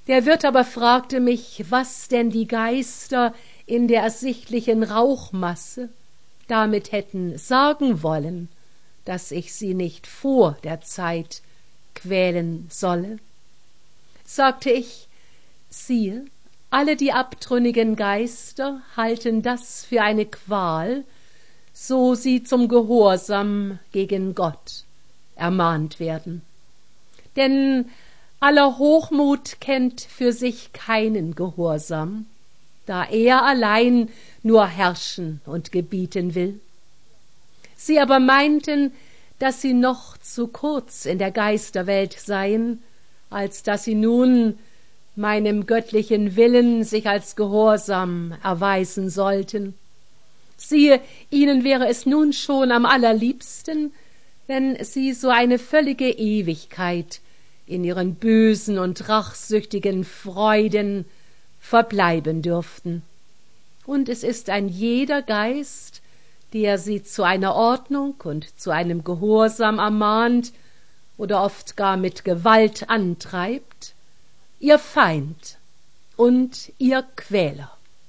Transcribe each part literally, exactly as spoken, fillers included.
Der Wirt aber fragte mich, was denn die Geister in der ersichtlichen Rauchmasse damit hätten sagen wollen, dass ich sie nicht vor der Zeit quälen solle. Sagte ich, siehe, alle die abtrünnigen Geister halten das für eine Qual, so sie zum Gehorsam gegen Gott ermahnt werden. Denn aller Hochmut kennt für sich keinen Gehorsam, da er allein nur herrschen und gebieten will. Sie aber meinten, dass sie noch zu kurz in der Geisterwelt seien, als dass sie nun meinem göttlichen Willen sich als gehorsam erweisen sollten. Siehe, ihnen wäre es nun schon am allerliebsten, wenn sie so eine völlige Ewigkeit in ihren bösen und rachsüchtigen Freuden verbleiben dürften. Und es ist ein jeder Geist, der sie zu einer Ordnung und zu einem Gehorsam ermahnt oder oft gar mit Gewalt antreibt, ihr Feind und ihr Quäler.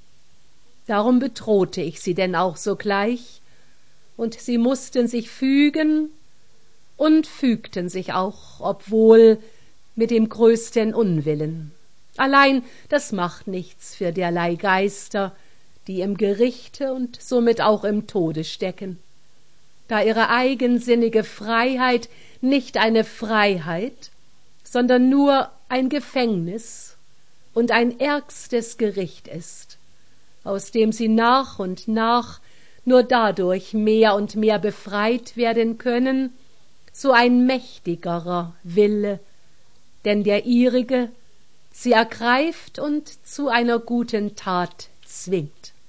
Darum bedrohte ich sie denn auch sogleich, und sie mußten sich fügen und fügten sich auch, obwohl mit dem größten Unwillen. Allein das macht nichts für derlei Geister, die im Gerichte und somit auch im Tode stecken, da ihre eigensinnige Freiheit nicht eine Freiheit, sondern nur ein Gefängnis und ein ärgstes Gericht ist, aus dem sie nach und nach nur dadurch mehr und mehr befreit werden können, so ein mächtigerer Wille, denn der ihrige sie ergreift und zu einer guten Tat zwingt.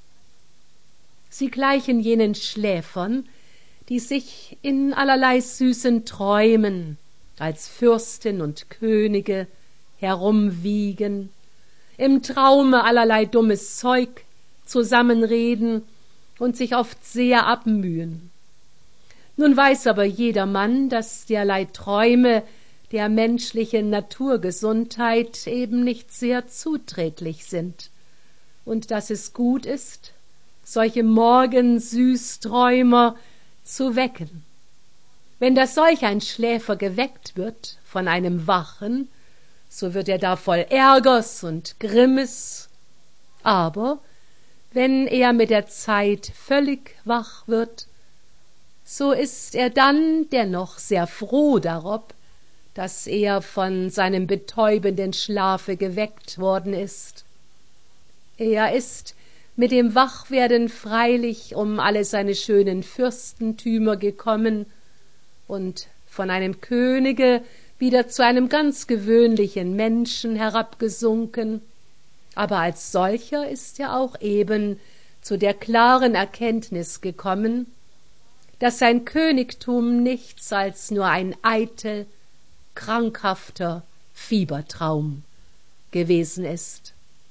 Sie gleichen jenen Schläfern, die sich in allerlei süßen Träumen als Fürsten und Könige herumwiegen, im Traume allerlei dummes Zeug zusammenreden und sich oft sehr abmühen. Nun weiß aber jedermann, dass derlei Träume der menschlichen Naturgesundheit eben nicht sehr zuträglich sind und dass es gut ist, solche Morgensüßträumer zu wecken. Wenn da solch ein Schläfer geweckt wird von einem Wachen, so wird er da voll Ärgers und Grimmes, aber wenn er mit der Zeit völlig wach wird, so ist er dann dennoch sehr froh darob, dass er von seinem betäubenden Schlafe geweckt worden ist. Er ist mit dem Wachwerden freilich um alle seine schönen Fürstentümer gekommen und von einem Könige wieder zu einem ganz gewöhnlichen Menschen herabgesunken, aber als solcher ist er auch eben zu der klaren Erkenntnis gekommen, dass sein Königtum nichts als nur ein eitel, krankhafter Fiebertraum gewesen ist.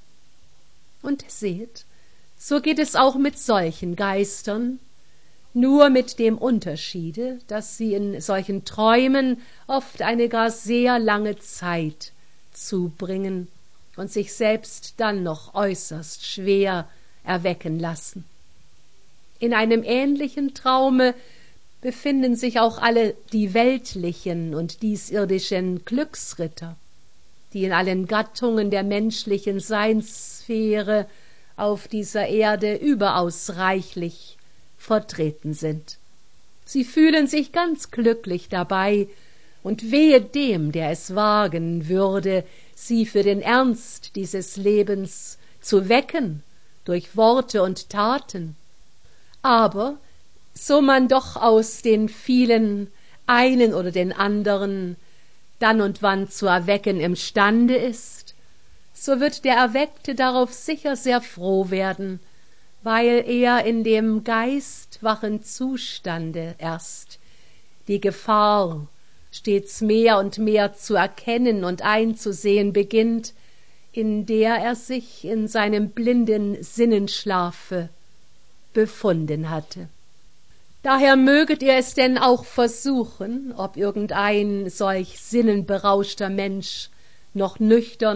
Und seht, so geht es auch mit solchen Geistern, nur mit dem Unterschiede, dass sie in solchen Träumen oft eine gar sehr lange Zeit zubringen und sich selbst dann noch äußerst schwer erwecken lassen. In einem ähnlichen Traume befinden sich auch alle die weltlichen und diesirdischen Glücksritter, die in allen Gattungen der menschlichen Seinssphäre auf dieser Erde überaus reichlich vertreten sind. Sie fühlen sich ganz glücklich dabei, und wehe dem, der es wagen würde, sie für den Ernst dieses Lebens zu wecken durch Worte und Taten. Aber so man doch aus den vielen einen oder den anderen dann und wann zu erwecken imstande ist, so wird der Erweckte darauf sicher sehr froh werden, weil er in dem geistwachen Zustande erst die Gefahr stets mehr und mehr zu erkennen und einzusehen beginnt, in der er sich in seinem blinden Sinnenschlafe befunden hatte. Daher möget ihr es denn auch versuchen, ob irgendein solch sinnenberauschter Mensch noch nüchtern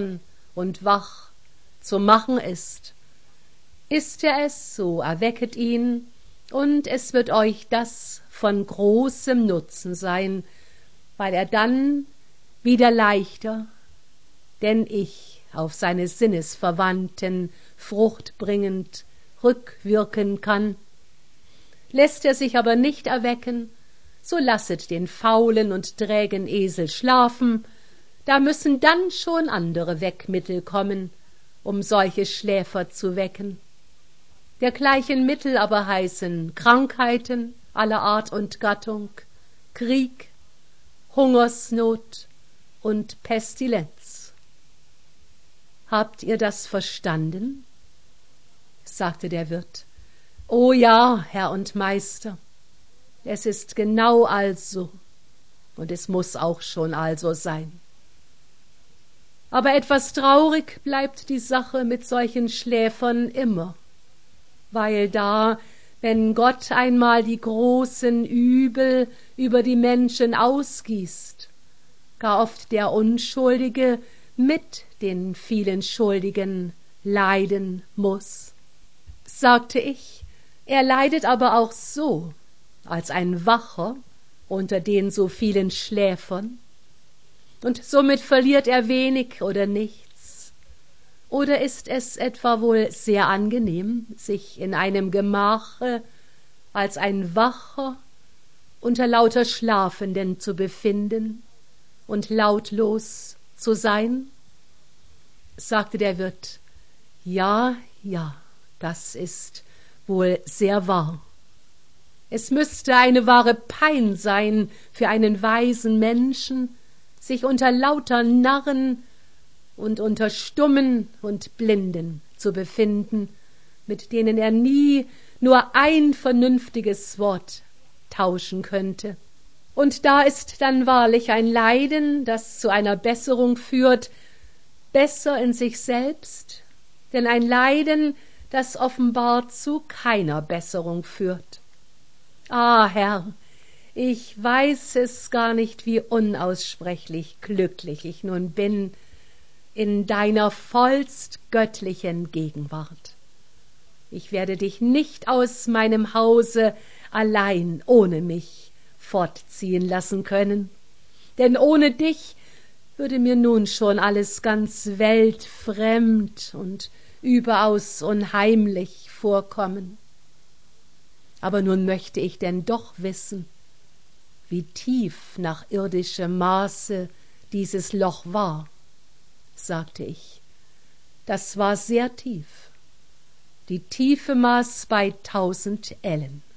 und wach zu machen ist. Ist er es, so erwecket ihn, und es wird euch das von großem Nutzen sein, weil er dann wieder leichter, denn ich auf seine Sinnesverwandten fruchtbringend rückwirken kann. Lässt er sich aber nicht erwecken, so lasset den faulen und trägen Esel schlafen, da müssen dann schon andere Weckmittel kommen, um solche Schläfer zu wecken. Dergleichen Mittel aber heißen Krankheiten aller Art und Gattung, Krieg, Hungersnot und Pestilenz. Habt ihr das verstanden? Sagte der Wirt. O ja, Herr und Meister, es ist genau also, und es muß auch schon also sein. Aber etwas traurig bleibt die Sache mit solchen Schläfern immer, weil da, wenn Gott einmal die großen Übel über die Menschen ausgießt, gar oft der Unschuldige mit den vielen Schuldigen leiden muß. Sagte ich, er leidet aber auch so, als ein Wacher unter den so vielen Schläfern, und somit verliert er wenig oder nichts. Oder ist es etwa wohl sehr angenehm, sich in einem Gemache als ein Wacher unter lauter Schlafenden zu befinden und lautlos zu sein? Sagte der Wirt, ja, ja, das ist wohl sehr wahr. Es müsste eine wahre Pein sein für einen weisen Menschen, sich unter lauter Narren und unter Stummen und Blinden zu befinden, mit denen er nie nur ein vernünftiges Wort tauschen könnte. Und da ist dann wahrlich ein Leiden, das zu einer Besserung führt, besser in sich selbst, denn ein Leiden, das offenbar zu keiner Besserung führt. Ah, Herr, ich weiß es gar nicht, wie unaussprechlich glücklich ich nun bin in deiner vollst göttlichen Gegenwart. Ich werde dich nicht aus meinem Hause allein ohne mich fortziehen lassen können, denn ohne dich würde mir nun schon alles ganz weltfremd und überaus unheimlich vorkommen. Aber nun möchte ich denn doch wissen, wie tief nach irdischem Maße dieses Loch war, sagte ich. Das war sehr tief. Die Tiefe maß bei tausend Ellen.